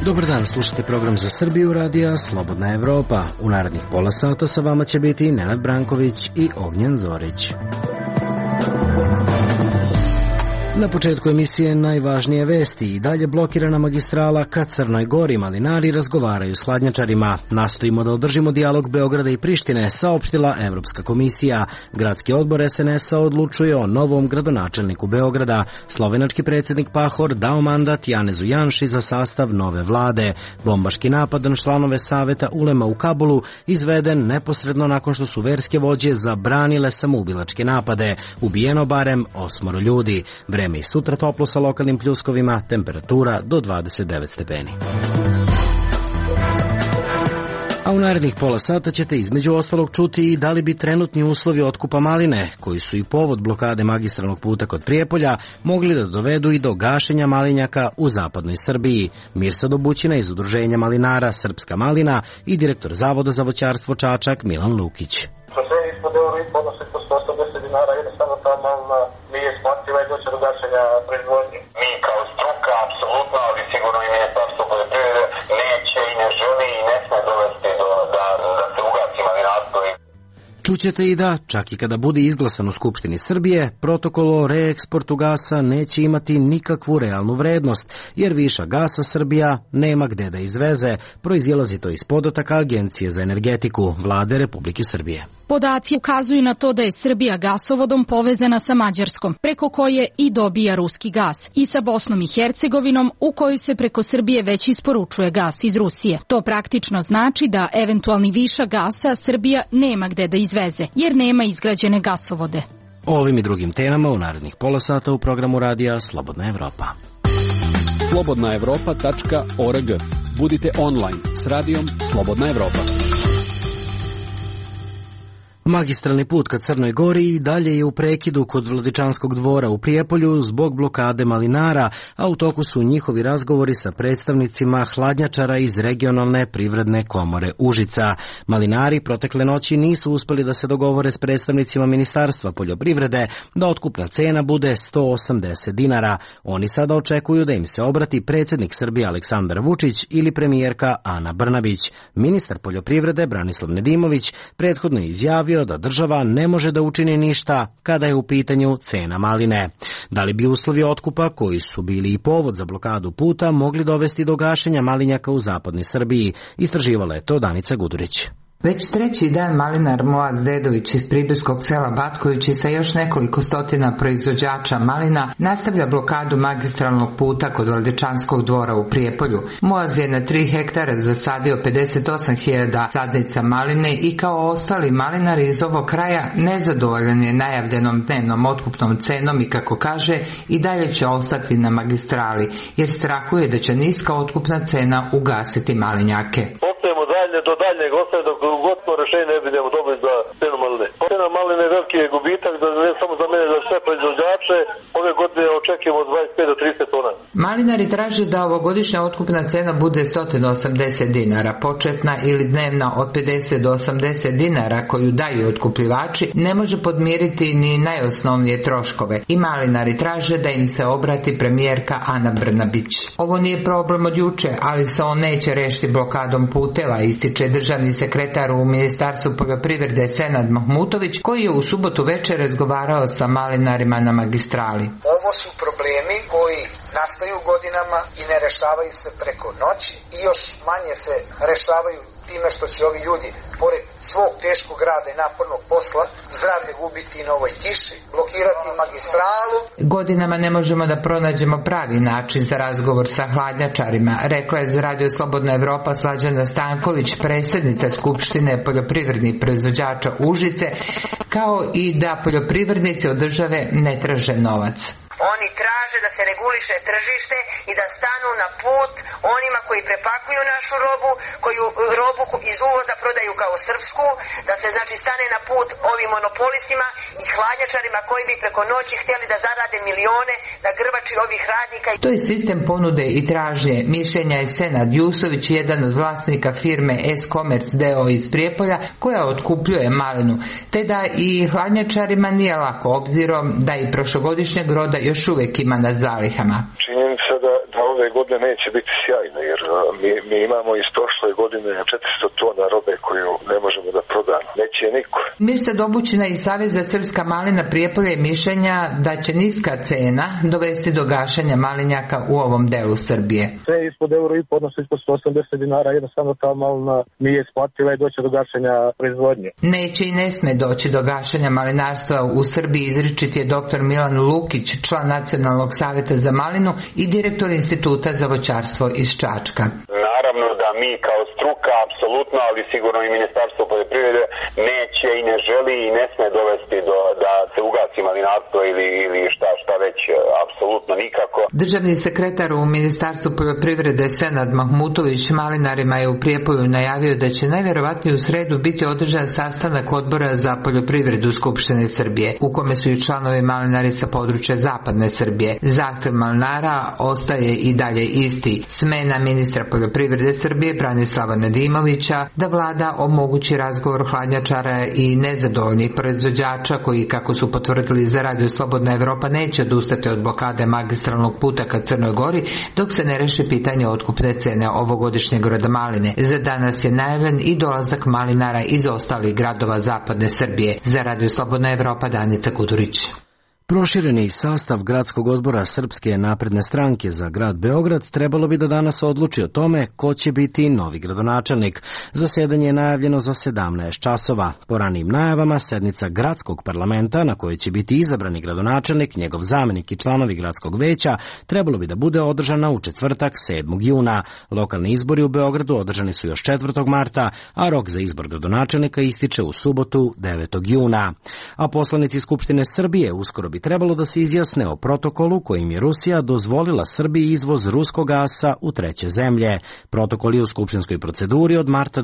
Dobar dan, slušate program za Srbiju radija Slobodna Evropa. U narednih pola sata sa vama će biti Nenad Branković i Ognjen Zorić. Na početku emisije najvažnije vesti. I dalje blokirana magistrala ka Crnoj Gori. Malinari razgovaraju s hladnjačarima. Nastojimo da održimo dijalog Beograda i Prištine, saopštila Evropska komisija. Gradski odbor SNS-a odlučuje o novom gradonačelniku Beograda. Slovenački predsjednik Pahor dao mandat Janezu Janši za sastav nove vlade. Bombaški napad na članove Saveta Ulema u Kabulu izveden neposredno nakon što su verske vođe zabranile samoubilačke napade. Ubijeno barem 8 ljudi. Vreme i sutra toplo sa lokalnim pljuskovima, temperatura do 29 stepeni. A u narednih pola sata ćete između ostalog čuti i da li bi trenutni uslovi otkupa maline, koji su i povod blokade magistralnog puta kod Prijepolja, mogli da dovedu i do gašenja malinjaka u zapadnoj Srbiji. Mirsa Dobućina iz Udruženja malinara Srpska malina i direktor Zavoda za voćarstvo Čačak Milan Lukić. Ispod euro i podnosi po 180 dinara, jednostavno ta malina nije isplativa i doće do gašenja proizvodnje. Mi kao struka, apsolutno, ali sigurno i Ministarstvo poljoprivrede neće i ne želi i ne sme dovesti da se ugasi malinarstvo. Čućete i da, čak i kada bude izglasan u Skupštini Srbije, protokol o reeksportu gasa neće imati nikakvu realnu vrednost, jer viša gasa Srbija nema gde da izveze, proizilazi to iz podataka Agencije za energetiku Vlade Republike Srbije. Podaci ukazuju na to da je Srbija gasovodom povezana sa Mađarskom, preko koje i dobija ruski gas, i sa Bosnom i Hercegovinom, u kojoj se preko Srbije već isporučuje gas iz Rusije. To praktično znači da eventualni višak gasa Srbija nema gde da izveze, jer nema izgrađene gasovode. O ovim i drugim temama u narednih pola sata u programu radija Slobodna Evropa. slobodnaevropa.org. Budite online s radijom Slobodna Evropa. Magistralni put ka Crnoj Gori i dalje je u prekidu kod Vladičanskog dvora u Prijepolju zbog blokade malinara, a u toku su njihovi razgovori sa predstavnicima hladnjačara iz regionalne privredne komore Užica. Malinari protekle noći nisu uspeli da se dogovore s predstavnicima Ministarstva poljoprivrede da otkupna cena bude 180 dinara. Oni sada očekuju da im se obrati predsjednik Srbije Aleksandar Vučić ili premijerka Ana Brnabić. Ministar poljoprivrede Branislav Nedimović prethodno je izjavio da država ne može da učini ništa kada je u pitanju cena maline. Da li bi uslovi otkupa, koji su bili i povod za blokadu puta, mogli dovesti do gašenja malinjaka u zapadnoj Srbiji? Istraživala je to Danica Gudurić. Već treći dan malinar Moaz Dedović iz pribirskog sela Batković i sa još nekoliko stotina proizvođača malina nastavlja blokadu magistralnog puta kod Vladičanskog dvora u Prijepolju. Moaz je na 3 hektara zasadio 58.000 sadnica maline i kao ostali malinari iz ovog kraja nezadovoljan je najavljenom dnevnom otkupnom cenom i, kako kaže, i dalje će ostati na magistrali, jer strahuje da će niska otkupna cena ugasiti malinjake. Do daljnjeg ostaje dok ugotno rešenje ne budemo dobili za cenu maline. Cena maline je veliki gubitak, ne samo za mene, za sve proizvođače. Ove godine očekujemo 25 do 30 tona. Malinari traže da ovogodišnja otkupna cena bude 180 dinara, početna ili dnevna od 50 do 80 dinara koju daju otkupljivači ne može podmiriti ni najosnovnije troškove. I malinari traže da im se obrati premijerka Ana Brnabić. Ovo nije problem od juče, ali se on neće rešiti blokadom puteva, ističe državni sekretar u Ministarstvu poljoprivrede Senad Mahmutović, koji je u subotu večer razgovarao sa malinarima na magistrali. Ovo su problemi koji nastaju godinama i ne rešavaju se preko noći i još manje se rešavaju time što će ovi ljudi, pored svog teškog rada i napornog posla, zdravlje gubiti i na ovoj kiši, blokirati magistralu. Godinama ne možemo da pronađemo pravi način za razgovor sa hladnjačarima, rekla je za Radio Slobodna Evropa Slađana Stanković, predsjednica Skupštine poljoprivrednih proizvođača Užice, kao i da poljoprivrednici od države ne traže novac. Oni traže da se reguliše tržište i da stanu na put onima koji prepakuju našu robu, koju robu iz uvoza prodaju kao srpsku, da se znači stane na put ovim monopolistima i hladnjačarima koji bi preko noći htjeli da zarade milione na grbači ovih radnika. To je sistem ponude i tražnje. Mišljenja je Senad Jusović, jedan od vlasnika firme S-Commerce d.o. iz Prijepolja, koja otkupljuje malinu, te da i hladnjačarima nije lako, obzirom da i prošlogodišnjeg roda još uvijek ima na zalihama. Činjenica da ove godine neće biti sjajna, jer mi imamo iz prošle godine 400 tona robe koju ne možemo da prodamo. Neće niko. Mirsa Dobućina iz Saveza Srpska malina Prijepolje je mišljenja da će niska cena dovesti do gašenja malinjaka u ovom delu Srbije. Sve ispod €1,5, odnosno ispod 180 dinara, jednostavno ta malina nije isplativa i doće do gašenja proizvodnje. Neće i ne sme doći do gašenja malinarstva u Srbiji, izričit je dr. Milan Lukić, član Nacionalnog saveta za malinu i direktor Instituta za voćarstvo iz Čačka. Naravno da mi kao struka, apsolutno, ali sigurno i Ministarstvo poljoprivrede neće i ne želi i ne sme dovesti da se ugasi malinarstvo ili šta već, apsolutno nikako. Državni sekretar u Ministarstvu poljoprivrede Senad Mahmutović malinarima je u Prijepolju najavio da će najverovatnije u sredu biti održan sastanak Odbora za poljoprivredu Skupštine Srbije, u kome su i članovi malinari sa područja zapadne Srbije. Zahtev malinara ostaje i dalje isti. Smena ministra poljoprivrede Srbije Branislava Nedimovića, da vlada omogući razgovor hladnjačara i nezadovoljnih proizvođača koji, kako su potvrdili za Radio Slobodna Evropa, neće odustati od blokade magistralnog puta ka Crnoj Gori dok se ne reši pitanje otkupne cene ovogodišnjeg roda maline. Za danas je najavljen i dolazak malinara iz ostalih gradova zapadne Srbije. Za Radio Slobodna Evropa Danica Kudurić. Prošireni sastav gradskog odbora Srpske napredne stranke za grad Beograd trebalo bi da danas odluči o tome ko će biti novi gradonačelnik. Zasedanje je najavljeno za 17 časova. Po ranijim najavama, sednica gradskog parlamenta na kojoj će biti izabrani gradonačelnik, njegov zamenik i članovi gradskog veća trebalo bi da bude održana u četvrtak 7. juna. Lokalni izbori u Beogradu održani su još 4. marta, a rok za izbor gradonačelnika ističe u subotu 9. juna. A poslanici Skupštine Srbije uskoro bi trebalo da se izjasne o protokolu kojim je Rusija dozvolila Srbiji izvoz ruskog gasa u treće zemlje. Protokol je u skupštinskoj proceduri od marta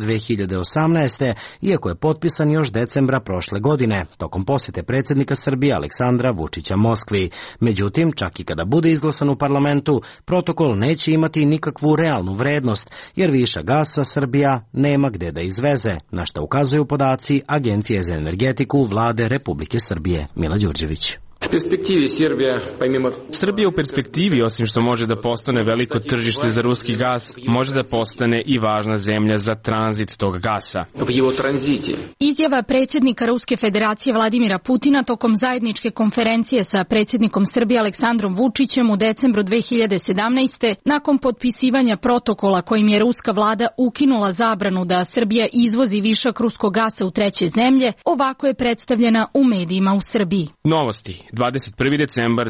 2018. iako je potpisan još decembra prošle godine, tokom posete predsjednika Srbije Aleksandra Vučića Moskvi. Međutim, čak i kada bude izglasan u parlamentu, protokol neće imati nikakvu realnu vrednost, jer višak gasa Srbija nema gde da izveze, na što ukazuju podaci Agencije za energetiku Vlade Republike Srbije. Mila Đurđević. Srbija u perspektivi, osim što može da postane veliko tržište za ruski gas, može da postane i važna zemlja za tranzit tog gasa. Izjava predsjednika Ruske federacije Vladimira Putina tokom zajedničke konferencije sa predsjednikom Srbije Aleksandrom Vučićem u decembru 2017. nakon potpisivanja protokola kojim je ruska vlada ukinula zabranu da Srbija izvozi višak ruskog gasa u treće zemlje, ovako je predstavljena u medijima u Srbiji. Novosti. 21. decembar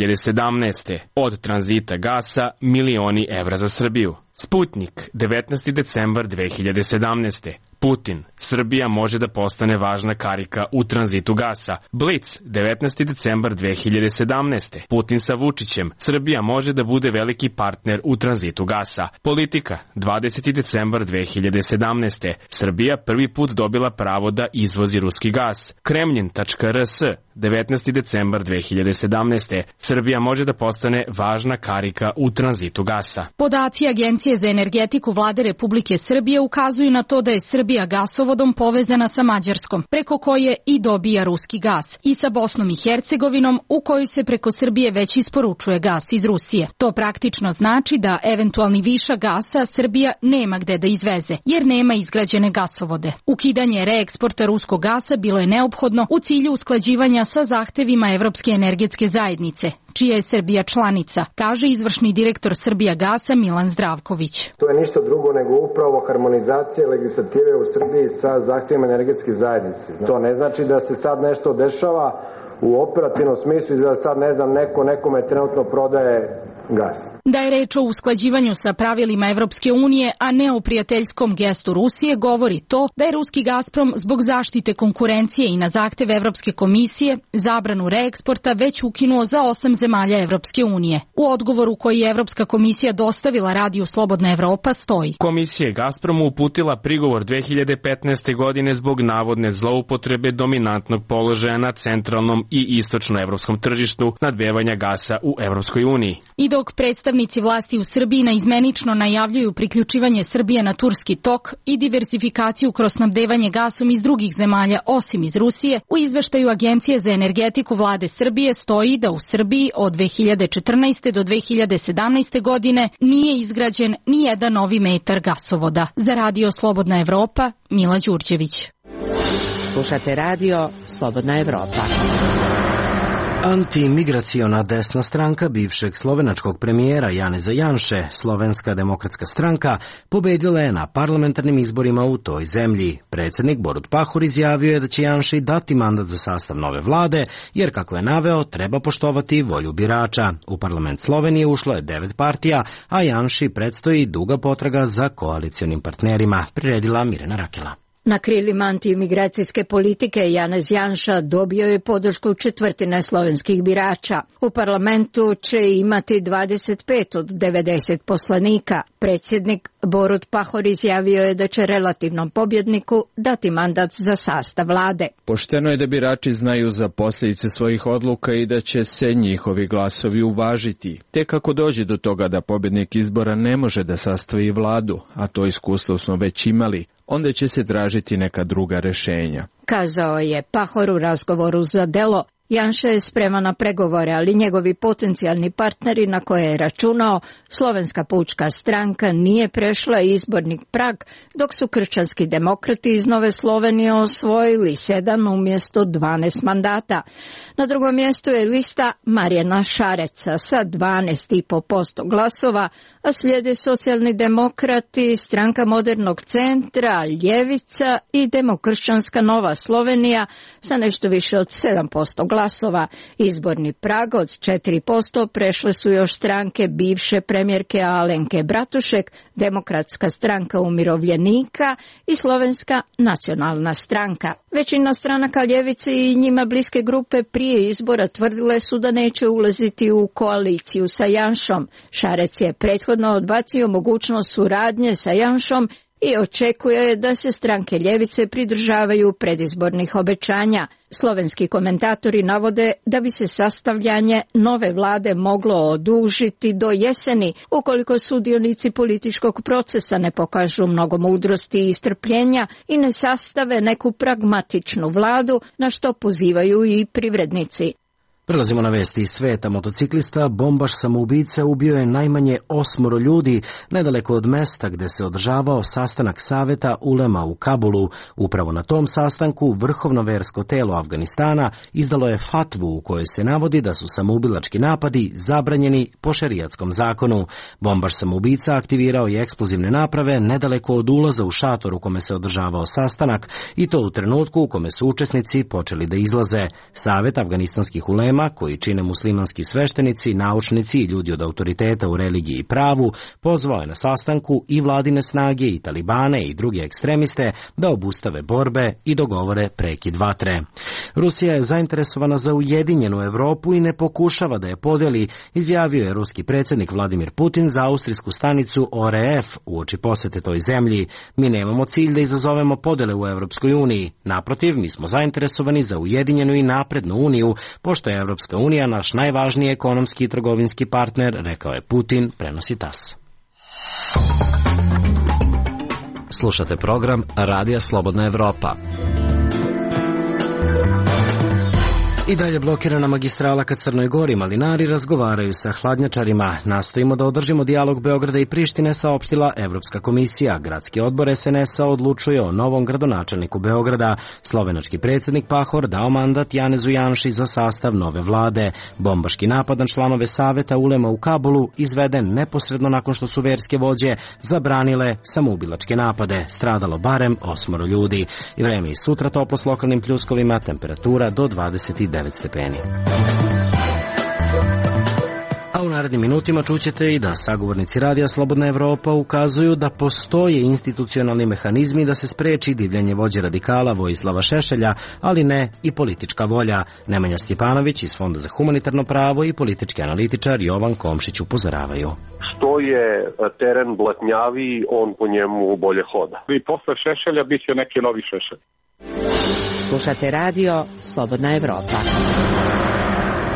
2017. Od tranzita gasa milioni evra za Srbiju. Sputnik, 19. decembar 2017. Putin, Srbija može da postane važna karika u tranzitu gasa. Blic, 19. decembar 2017. Putin sa Vučićem, Srbija može da bude veliki partner u tranzitu gasa. Politika, 20. decembar 2017. Srbija prvi put dobila pravo da izvozi ruski gas. Kremlin.rs, 19. decembar 2017. Srbija može da postane važna karika u tranzitu gasa. Podaci Agencije za energetiku Vlade Republike Srbije ukazuju na to da je Srbija gasovodom povezana sa Mađarskom, preko koje i dobija ruski gas, i sa Bosnom i Hercegovinom, u kojoj se preko Srbije već isporučuje gas iz Rusije. To praktično znači da eventualni višak gasa Srbija nema gde da izveze, jer nema izgrađene gasovode. Ukidanje reeksporta ruskog gasa bilo je neophodno u cilju usklađivanja sa zahtevima Evropske energetske zajednice, čija je Srbija članica, kaže izvršni direktor Srbijagasa Milan Zdravković. To je ništa drugo nego upravo harmonizacija legislative u Srbiji sa zahtjevima energetske zajednice. To ne znači da se sad nešto dešava u operativnom smislu i da sad nekome trenutno prodaje gas. Da je reč o usklađivanju sa pravilima Evropske unije, a ne o prijateljskom gestu Rusije, govori to da je ruski Gazprom zbog zaštite konkurencije i na zahteve Evropske komisije zabranu reeksporta već ukinuo za 8 zemalja Evropske unije. U odgovoru koji je Evropska komisija dostavila Radiju Slobodna Evropa stoji: Komisija je Gazpromu uputila prigovor 2015. godine zbog navodne zloupotrebe dominantnog položaja na centralnom i istočnoevropskom tržištu nadbevanja gasa u Evropskoj uniji. I dok predstavnici vlasti u Srbiji naizmenično najavljuju priključivanje Srbije na turski tok i diversifikaciju kroz snabdevanje gasom iz drugih zemalja osim iz Rusije, u izveštaju Agencije za energetiku vlade Srbije stoji da u Srbiji od 2014. do 2017. godine nije izgrađen ni jedan novi metar gasovoda. Za Radio Slobodna Evropa, Mila Đurđević. Slušate Radio Slobodna Evropa. Antimigraciona desna stranka bivšeg slovenačkog premijera Janeza Janše, Slovenska demokratska stranka, pobedila je na parlamentarnim izborima u toj zemlji. Predsjednik Borut Pahor izjavio je da će Janši dati mandat za sastav nove vlade, jer kako je naveo, treba poštovati volju birača. U parlament Slovenije ušlo je 9 partija, a Janši predstoji duga potraga za koalicionim partnerima, priredila Mirjana Rakela. Na krilima antimigracijske politike Janez Janša dobio je podršku četvrtine slovenskih birača. U parlamentu će imati 25 od 90 poslanika. Predsjednik Borut Pahor izjavio je da će relativnom pobjedniku dati mandat za sastav vlade. Pošteno je da birači znaju za posljedice svojih odluka i da će se njihovi glasovi uvažiti. Tek kako dođe do toga da pobjednik izbora ne može da sastavi vladu, a to iskustvo smo već imali, onda će se tražiti neka druga rešenja. Kazao je Pahor u razgovoru za Delo. Janša je spreman na pregovore, ali njegovi potencijalni partneri na koje je računao, Slovenska pučka stranka, nije prešla izborni prag, dok su kršćanski demokrati iz Nove Slovenije osvojili 7 umjesto 12 mandata. Na drugom mjestu je lista Marijana Šareca sa 12,5% glasova, a slijede socijalni demokrati, Stranka modernog centra, Ljevica i Demokršćanska Nova Slovenija sa nešto više od 7% glasova. Izborni prag od 4% prešle su još stranke bivše premijerke Alenke Bratušek, Demokratska stranka umirovljenika i Slovenska nacionalna stranka. Većina stranaka ljevice i njima bliske grupe prije izbora tvrdile su da neće ulaziti u koaliciju sa Janšom. Šarec je prethodno odbacio mogućnost suradnje sa Janšom i očekuje da se stranke ljevice pridržavaju predizbornih obećanja. Slovenski komentatori navode da bi se sastavljanje nove vlade moglo odužiti do jeseni, ukoliko sudionici političkog procesa ne pokažu mnogo mudrosti i strpljenja i ne sastave neku pragmatičnu vladu, na što pozivaju i privrednici. Prelazimo na vesti iz sveta. Motociklista, bombaš samoubica, ubio je najmanje 8 ljudi nedaleko od mesta gde se održavao sastanak Saveta Ulema u Kabulu. Upravo na tom sastanku vrhovno versko telo Afganistana izdalo je fatvu u kojoj se navodi da su samoubilački napadi zabranjeni po šerijatskom zakonu. Bombaš samoubica aktivirao je eksplozivne naprave nedaleko od ulaza u šator u kome se održavao sastanak, i to u trenutku u kome su učesnici počeli da izlaze. Savet afganistanskih ulema, koji čine muslimanski sveštenici, naučnici i ljudi od autoriteta u religiji i pravu, pozvao je na sastanku i vladine snage i talibane i druge ekstremiste da obustave borbe i dogovore prekid vatre. Rusija je zainteresovana za ujedinjenu Evropu i ne pokušava da je podeli, izjavio je ruski predsjednik Vladimir Putin za austrijsku stanicu ORF uoči posete toj zemlji. Mi nemamo cilj da izazovemo podele u Evropskoj uniji. Naprotiv, mi smo zainteresovani za ujedinjenu i naprednu uniju, pošto je Evropska unija naš najvažniji ekonomski i trgovinski partner, rekao je Putin, prenosi TAS. Slušate program Radija Slobodna Evropa. I dalje blokirana magistrala ka Crnoj Gori. Malinari razgovaraju sa hladnjačarima. Nastojimo da održimo dijalog Beograda i Prištine, saopštila Evropska komisija. Gradski odbor SNS-a odlučuje o novom gradonačelniku Beograda. Slovenački predsjednik Pahor dao mandat Janezu Janši za sastav nove vlade. Bombaški napad na članove Saveta Ulema u Kabulu izveden neposredno nakon što su verske vođe zabranile samoubilačke napade. Stradalo barem 8 ljudi. I vreme i sutra toplo s lokalnim pljuskovima, temperatura do 29 stepeni. A u narednim minutima čućete i da sagovornici Radija Slobodna Evropa ukazuju da postoje institucionalni mehanizmi da se spreči divljanje vođe radikala Vojislava Šešelja, ali ne i politička volja. Nemanja Stjepanović iz Fonda za humanitarno pravo i politički analitičar Jovan Komšić upozoravaju. Što je teren blatnjavi, on po njemu bolje hoda. I posle Šešelja bit će neki novi Šešelj. Slušate Radio Slobodna Evropa.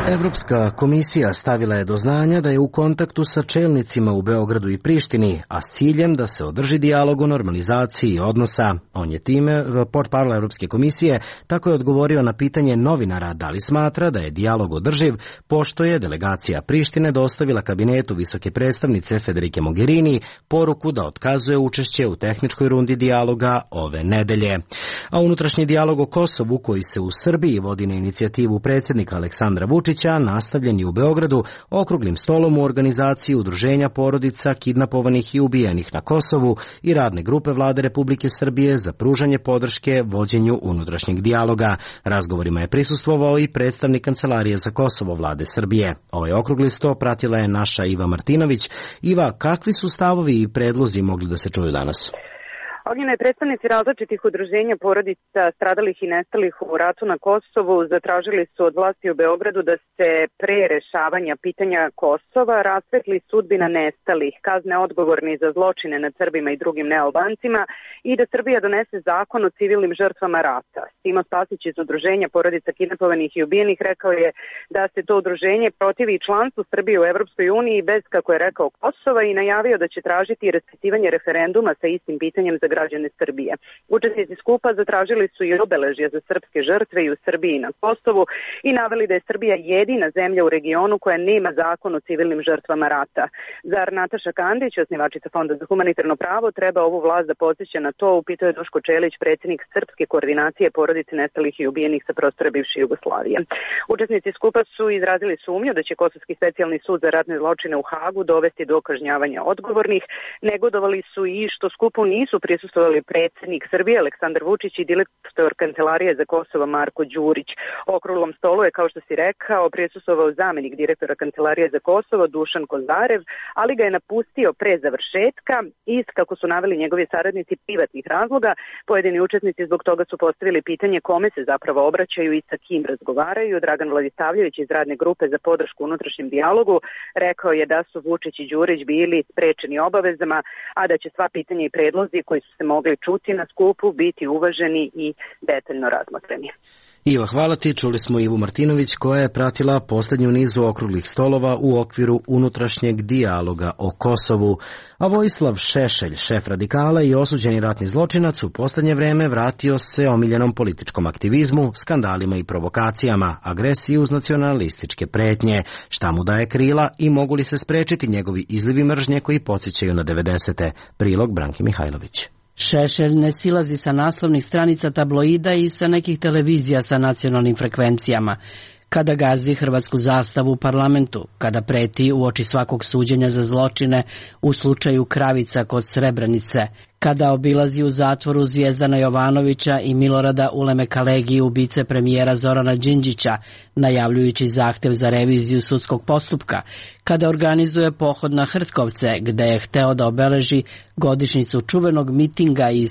Evropska komisija stavila je do znanja da je u kontaktu sa čelnicima u Beogradu i Prištini, a s ciljem da se održi dijalog o normalizaciji odnosa. On je time, portparol Evropske komisije, tako je odgovorio na pitanje novinara da li smatra da je dijalog održiv, pošto je delegacija Prištine dostavila kabinetu visoke predstavnice Federike Mogherini poruku da otkazuje učešće u tehničkoj rundi dijaloga ove nedelje. A unutrašnji dijalog o Kosovu, koji se u Srbiji vodi na inicijativu predsjednika Aleksandra Vučića, nastavljen je u Beogradu okruglim stolom u organizaciji udruženja porodica kidnapovanih i ubijenih na Kosovu i radne grupe Vlade Republike Srbije za pružanje podrške vođenju unutrašnjeg dijaloga. Razgovorima je prisustvovao i predstavnik Kancelarije za Kosovo Vlade Srbije. Ovaj okrugli sto pratila je naša Iva Martinović. Iva, kakvi su stavovi i predlozi mogli da se čuju danas? Ognjene, predstavnici različitih udruženja porodica stradalih i nestalih u ratu na Kosovu zatražili su od vlasti u Beogradu da se pre rešavanja pitanja Kosova rasvetli sudbina nestalih, kazne odgovorni za zločine nad Srbima i drugim nealbancima i da Srbija donese zakon o civilnim žrtvama rata. Simo Spasić iz udruženja porodica kidnapovanih i ubijenih rekao je da se to udruženje protivi članstvu Srbije u Evropskoj uniji bez, kako je rekao, Kosova i najavio da će tražiti raspisivanje referenduma sa istim pitanjem za građane Srbije. Učesnici skupa zatražili su i obeležja za srpske žrtve i u Srbiji i na Kosovu i naveli da je Srbija jedina zemlja u regionu koja nema zakon o civilnim žrtvama rata. Zar Nataša Kandić, osnivačica Fonda za humanitarno pravo, treba ovu vlast da podsjeća na to, upitao je Duško Čelić, predsjednik Srpske koordinacije porodice nestalih i ubijenih sa prostora bivše Jugoslavije. Učesnici skupa su izrazili sumnju da će Kosovski specijalni sud za ratne zločine u Hagu dovesti do kažnjavanja odgovornih. Negodovali su i što skupu nisu prisustvovali predsjednik Srbije Aleksandar Vučić i direktor Kancelarije za Kosovo Marko Đurić. Okruglom stolu je, kao što si rekao, prisustvovao zamjenik direktora Kancelarije za Kosovo Dušan Kozarev, ali ga je napustio pre završetka iz, kako su naveli njegovi saradnici, privatnih razloga. Pojedini učesnici zbog toga su postavili pitanje kome se zapravo obraćaju i sa kim razgovaraju. Dragan Vladisavljević iz radne grupe za podršku unutrašnjem dijalogu rekao je da su Vučić i Đurić bili sprečeni obavezama, a da će sva pitanja i predlozi koji su se mogli čuti na skupu biti uvaženi i detaljno razmotreni. Iva, hvala ti. Čuli smo Ivu Martinović koja je pratila posljednju nizu okruglih stolova u okviru unutrašnjeg dijaloga o Kosovu. A Vojislav Šešelj, šef radikala i osuđeni ratni zločinac, u posljednje vreme vratio se omiljenom političkom aktivizmu, skandalima i provokacijama, agresiji uz nacionalističke pretnje. Šta mu daje krila i mogu li se sprečiti njegovi izlivi mržnje koji podsjećaju na 90. Prilog Branki Mihajlović. Šešelj ne silazi sa naslovnih stranica tabloida i sa nekih televizija sa nacionalnim frekvencijama. Kada gazi hrvatsku zastavu u parlamentu, kada preti uoči svakog suđenja za zločine u slučaju Kravica kod Srebrenice, kada obilazi u zatvoru Zvijezdana Jovanovića i Milorada Ulemeka Legije, ubice premijera Zorana Đinđića, najavljujući zahtev za reviziju sudskog postupka, kada organizuje pohod na Hrtkovce, gde je hteo da obeleži godišnjicu čuvenog mitinga iz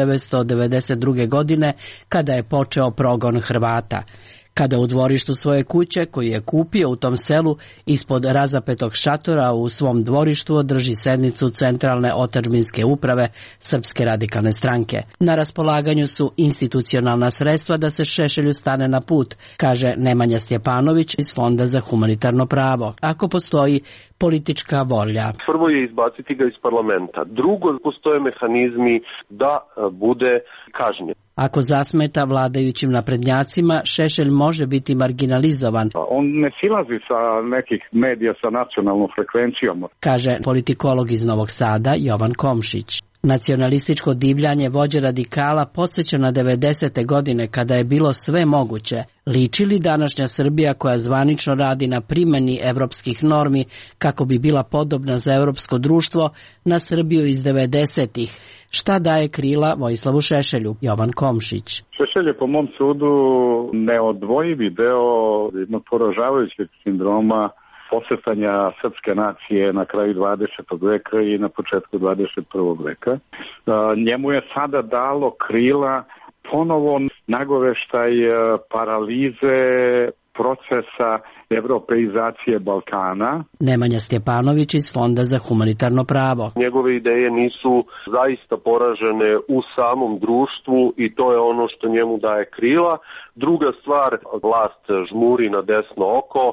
1992. godine, kada je počeo progon Hrvata, kada u dvorištu svoje kuće, koju je kupio u tom selu, ispod razapetog šatora u svom dvorištu održi sednicu Centralne otadžbinske uprave Srpske radikalne stranke. Na raspolaganju su institucionalna sredstva da se Šešelju stane na put, kaže Nemanja Stjepanović iz Fonda za humanitarno pravo, ako postoji politička volja. Prvo je izbaciti ga iz parlamenta. Drugo, postoje mehanizmi da bude kažnjen. Ako zasmeta vladajućim naprednjacima, Šešelj može biti marginalizovan. On ne silazi sa nekih medija sa nacionalnom frekvencijom, kaže politikolog iz Novog Sada Jovan Komšić. Nacionalističko divljanje vođe radikala podsjeća na 90. godine kada je bilo sve moguće. Liči li današnja Srbija koja zvanično radi na primjeni evropskih normi kako bi bila podobna za evropsko društvo na Srbiju iz 90-ih? Šta daje krila Vojislavu Šešelju? Jovan Komšić. Šešelj je po mom sudu neodvojivi deo jednog poražavajućeg sindroma posretanja srpske nacije na kraju 20. veka i na početku 21. veka. Njemu je sada dalo krila ponovo nagoveštaj paralize procesa evropeizacije Balkana. Nemanja Stjepanović iz Fonda za humanitarno pravo. Njegove ideje nisu zaista poražene u samom društvu i to je ono što njemu daje krila. Druga stvar, vlast žmuri na desno oko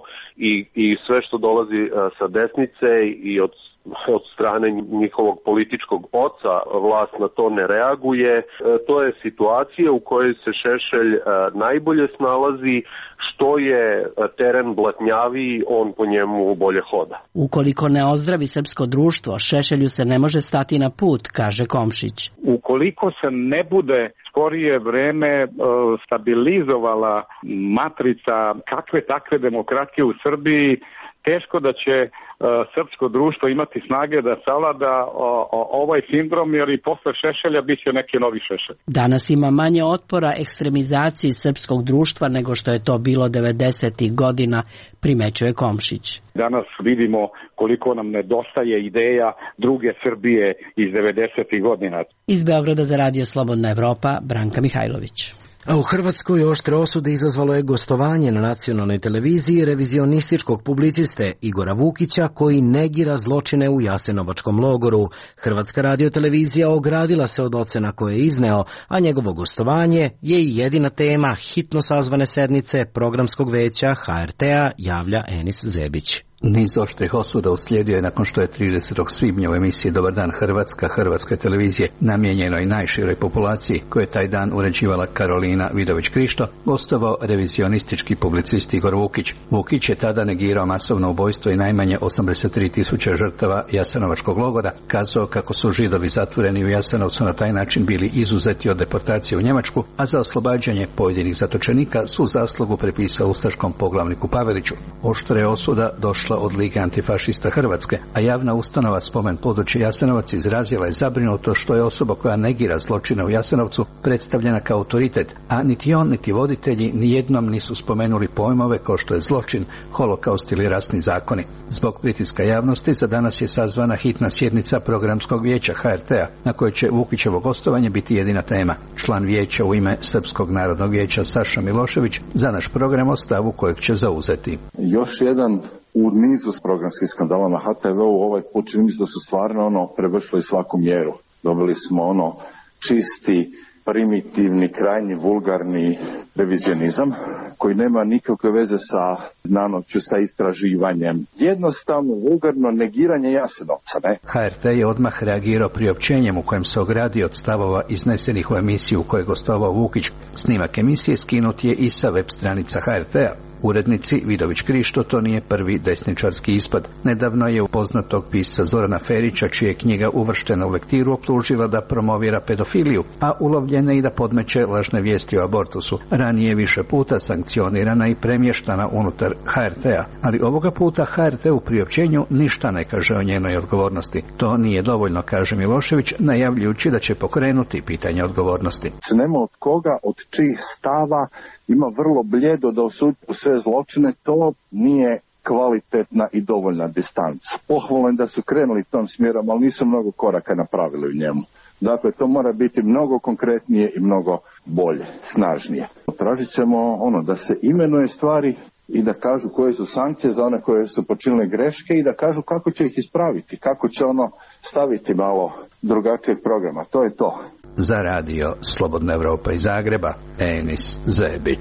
i sve što dolazi sa desnice i od strane njihovog političkog oca vlast na to ne reaguje. To je situacija u kojoj se Šešelj najbolje snalazi. Što je teren blatnjaviji, on po njemu bolje hoda. Ukoliko ne ozdravi srpsko društvo, Šešelju se ne može stati na put, kaže Komšić. Ukoliko se ne bude skorije vreme stabilizovala matrica kakve takve demokratije u Srbiji, teško da će srpsko društvo imati snage da savlada ovaj sindrom, jer i posle Šešelja bit će neki novi Šešelj. Danas ima manje otpora ekstremizaciji srpskog društva nego što je to bilo 90. godina, primećuje Komšić. Danas vidimo koliko nam nedostaje ideja druge Srbije iz 90. godina. Iz Beograda za Radio Slobodna Evropa, Branka Mihajlović. A u Hrvatskoj oštre osude izazvalo je gostovanje na nacionalnoj televiziji revizionističkog publiciste Igora Vukića koji negira zločine u Jasenovačkom logoru. Hrvatska radiotelevizija ogradila se od ocena koje je izneo, a njegovo gostovanje je i jedina tema hitno sazvane sednice Programskog veća HRT-a, javlja Enis Zebić. Niz oštrih osuda uslijedio je nakon što je 30. svibnja u emisiji Dobar dan Hrvatska, Hrvatske televizije, namijenjenoj najširoj populaciji, koje je taj dan uređivala Karolina Vidović-Krišto, gostovao revizionistički publicist Igor Vukić. Vukić je tada negirao masovno ubojstvo i najmanje 83.000 žrtava Jasenovačkog logora, kazao kako su Židovi zatvoreni u Jasenovcu na taj način bili izuzeti od deportacije u Njemačku, a za oslobađanje pojedinih zatočenika svu zaslugu prepisao ustaškom poglavniku Paveliću. Oštre osuda došla od Lige antifašista Hrvatske, a javna ustanova Spomen područje Jasenovac izrazila je zabrinutost što je osoba koja negira zločine u Jasenovcu predstavljena kao autoritet, a niti on niti voditelji nijednom nisu spomenuli pojmove kao što je zločin, holokaust ili rasni zakoni. Zbog pritiska javnosti za danas je sazvana hitna sjednica Programskog vijeća HRT-a, na kojoj će Vukićevo gostovanje biti jedina tema. Član vijeća u ime Srpskog narodnog vijeća Saša Milošević za naš program o stavu kojeg će zauzeti. Još jedan u nizu programskih skandala na HTV-u, ovaj put čini mi se da su stvarno prevršili svaku mjeru. Dobili smo čisti, primitivni, krajnji, vulgarni revizionizam koji nema nikakve veze sa znanošću, sa istraživanjem. Jednostavno, vulgarno negiranje Jasenovca, ne? HRT je odmah reagirao priopćenjem u kojem se ogradio od stavova iznesenih u emisiju u kojoj je gostovao Vukić. Snimak emisije skinut je i sa web stranica HRT-a. Urednici Vidović-Krišto to nije prvi desničarski ispad. Nedavno je poznatog pisca Zorana Ferića, čija je knjiga uvrštena u lektiru, optužila da promovira pedofiliju, a ulovljena i da podmeće lažne vijesti o abortusu. Ranije više puta sankcionirana i premještana unutar HRT-a, ali ovoga puta HRT u priopćenju ništa ne kaže o njenoj odgovornosti. To nije dovoljno, kaže Milošević, najavljujući da će pokrenuti pitanje odgovornosti. Nema od koga, od čijih stava ima vrlo bljedo da osudi sve zločine, to nije kvalitetna i dovoljna distanca. Pohvalno je da su krenuli tom smjerom, ali nisu mnogo koraka napravili u njemu. Dakle, to mora biti mnogo konkretnije i mnogo bolje, snažnije. Tražit ćemo da se imenuje stvari i da kažu koje su sankcije za one koje su počinile greške i da kažu kako će ih ispraviti, kako će staviti malo drugačijeg programa. To je to. Za Radio Slobodna Evropa iz Zagreba, Enis Zebić.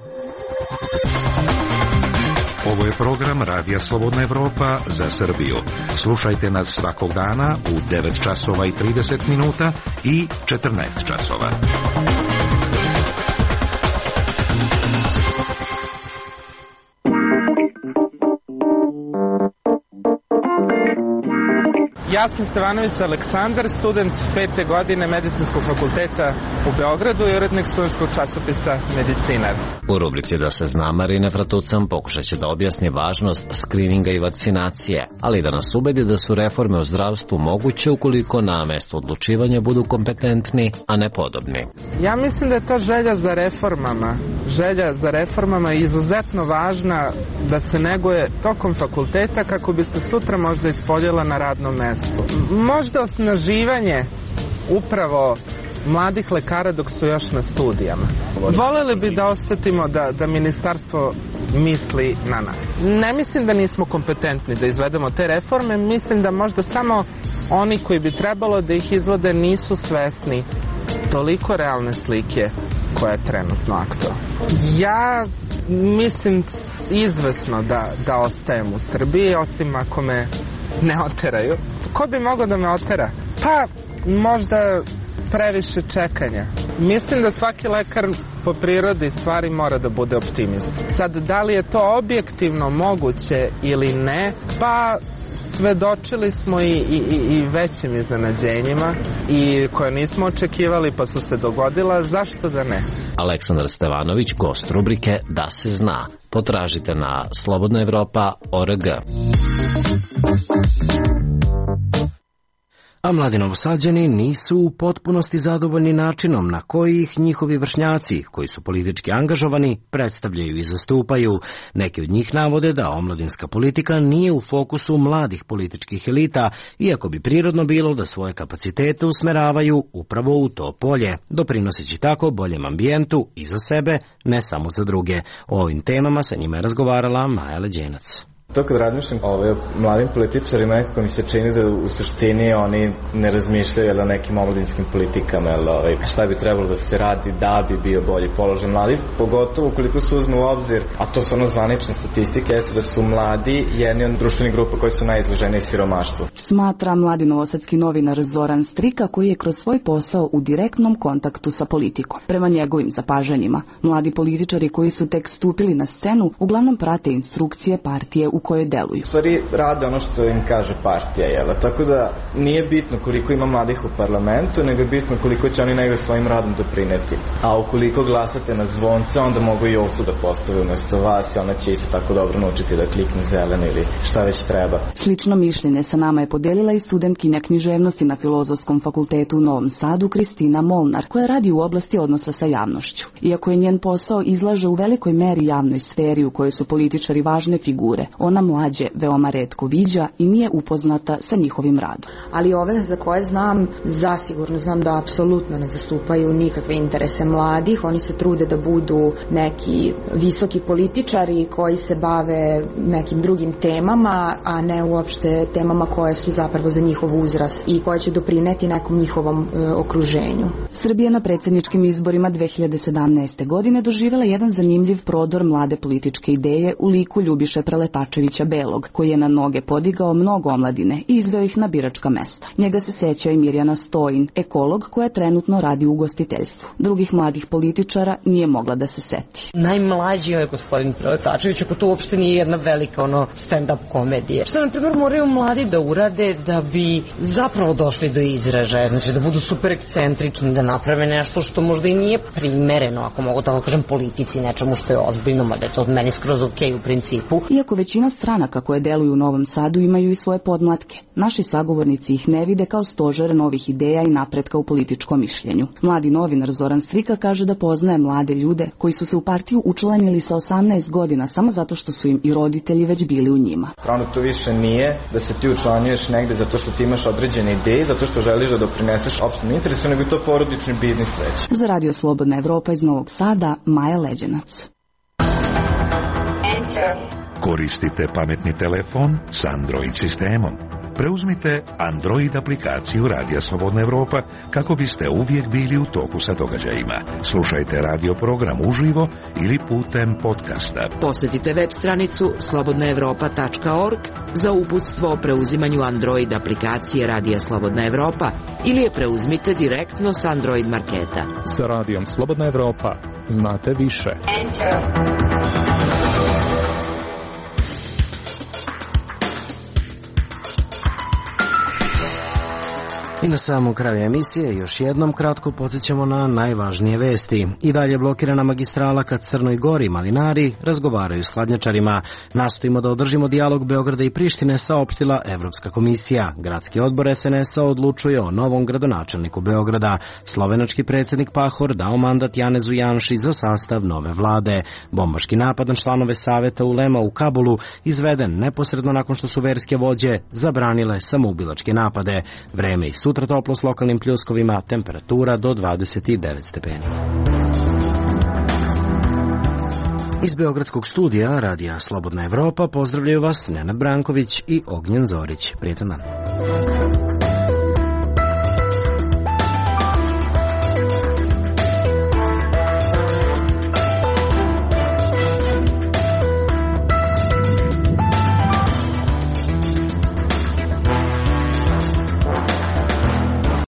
Ovo je program Radija Slobodna Evropa za Srbiju. Slušajte nas svakog dana u 9 časova i 30 minuta i 14 časova. Ja sam Stevanović Aleksandar, student 5. godine Medicinskog fakulteta u Beogradu i urednik studentskog časopisa Medicinar. U rubrici Da se zna, Marina Fratucan pokušat će da objasni važnost skrininga i vakcinacije, ali i da nas ubedi da su reforme u zdravstvu moguće ukoliko na mestu odlučivanja budu kompetentni, a ne podobni. Ja mislim da je ta želja za reformama je izuzetno važna da se neguje tokom fakulteta kako bi se sutra možda ispoljila na radnom mestu. Možda osnaživanje upravo mladih lekara dok su još na studijama. Voleli bi da osetimo da Ministarstvo misli na nas. Ne mislim da nismo kompetentni da izvedemo te reforme, mislim da možda samo oni koji bi trebalo da ih izvode nisu svesni toliko realne slike koja je trenutno aktualna. Ja mislim izvesno da ostajem u Srbiji, osim ako me ne oteraju. Ko bi mogao da me otera? Pa možda previše čekanja. Mislim da svaki lekar po prirodi stvari mora da bude optimist. Sad, da li je to objektivno moguće ili ne, pa svedočili smo i većim iznenađenjima i koje nismo očekivali pa su se dogodila, zašto da ne? Aleksandar Stevanović, gost rubrike Da se zna. Potražite na slobodnaevropa.org. A mladi Novosađani nisu u potpunosti zadovoljni načinom na koji ih njihovi vršnjaci, koji su politički angažovani, predstavljaju i zastupaju. Neki od njih navode da omladinska politika nije u fokusu mladih političkih elita, iako bi prirodno bilo da svoje kapacitete usmeravaju upravo u to polje, doprinoseći tako boljem ambijentu i za sebe, ne samo za druge. O ovim temama sa njima je razgovarala Maja Leđenac. To kad razmišljam o mladim političarima, nekako mi se čini da u suštini oni ne razmišljaju o nekim omladinskim politikama, šta bi trebalo da se radi da bi bio bolji položaj mladih, pogotovo ukoliko se uzme u obzir, a to su zvanične statistike, jeste da su mladi jedni od društvenih grupa koji su najizloženiji siromaštvu. Smatra mladi novosadski novinar Zoran Strika, koji je kroz svoj posao u direktnom kontaktu sa politikom. Prema njegovim zapažanjima, mladi političari koji su tek stupili na scenu uglavnom prate instrukcije partije u koje deluju. U stvari rade ono što im kaže partija, tako da nije bitno koliko ima mladih u parlamentu, nego je bitno koliko će oni negde svojim radom doprineti. A ukoliko glasate na zvonce, onda mogu i ovcu da postave umesto vas i ona će isto tako dobro naučiti da klikne zeleno ili šta već treba. Slično mišljenje sa nama je podelila i studentkinja književnosti na Filozofskom fakultetu u Novom Sadu Kristina Molnar, koja radi u oblasti odnosa sa javnošću. Iako je njen posao izlaže u velikoj meri javnoj sferi u kojoj su političari važne figure, ona mlađe veoma retko viđa i nije upoznata sa njihovim radom. Ali ove za koje znam, zasigurno znam da apsolutno ne zastupaju nikakve interese mladih. Oni se trude da budu neki visoki političari koji se bave nekim drugim temama, a ne uopšte temama koje su zapravo za njihov uzrast i koje će doprineti nekom njihovom okruženju. Srbija na predsjedničkim izborima 2017. godine doživjela jedan zanimljiv prodor mlade političke ideje u liku Ljubiše Preletačevića Belog, koji je na noge podigao mnogo omladine i izveo ih na biračka mesta. Njega se seća i Mirjana Stojin, ekolog koja trenutno radi u ugostiteljstvu. Drugih mladih političara nije mogla da se seti. Najmlađi je gospodin Preletačević, ako to uopšte nije jedna velika stand-up komedija. Što, na primjer, moraju mladi da urade da bi zapravo došli do izražaja, znači da budu super ekscentrični, da naprave nešto što možda i nije primereno, ako mogu tako kažem, politici, nečemu što je ozbiljno, mada je to meni skroz okej u principu. Iako većina stranaka koje deluju u Novom Sadu imaju i svoje podmlatke, naši sagovornici ih ne vide kao stožer novih ideja i napretka u političkom mišljenju. Mladi novinar Zoran Strika kaže da poznaje mlade ljude koji su se u partiju učlanili sa 18 godina samo zato što su im i roditelji već bili u njima. Pravno to više nije da se ti učlanjuješ negde zato što ti imaš određene ideje, zato što želiš da doprineseš opštem interesu, nego je to porodični biznis već. Za Radio Slobodna Evropa iz Novog Sada, Maja Leđenac. Koristite pametni telefon s Android sistemom. Preuzmite Android aplikaciju Radija Slobodna Evropa kako biste uvijek bili u toku sa događajima. Slušajte radio program uživo ili putem podcasta. Posjetite web stranicu slobodnaevropa.org za uputstvo o preuzimanju Android aplikacije Radija Slobodna Evropa ili je preuzmite direktno s Android marketa. Sa Radijom Slobodna Evropa znate više. I na samom kraju emisije još jednom kratko podsjećamo na najvažnije vesti. I dalje blokirana magistrala ka Crnoj Gori, malinari razgovaraju s hladnjačarima. Nastojimo da održimo dijalog Beograda i Prištine, saopštila Evropska komisija. Gradski odbor SNS-a odlučuje o novom gradonačelniku Beograda. Slovenački predsjednik Pahor dao mandat Janezu Janši za sastav nove vlade. Bombaški napad na članove saveta ulema u Kabulu izveden neposredno nakon što su verske vođe zabranile samoubilačke napade. Vreme i sutra toplo s lokalnim pljuskovima, temperatura do 29 stepeni. Iz Beogradskog studija Radija Slobodna Evropa pozdravljaju vas Nenad Branković i Ognjen Zorić. Prijetan dan.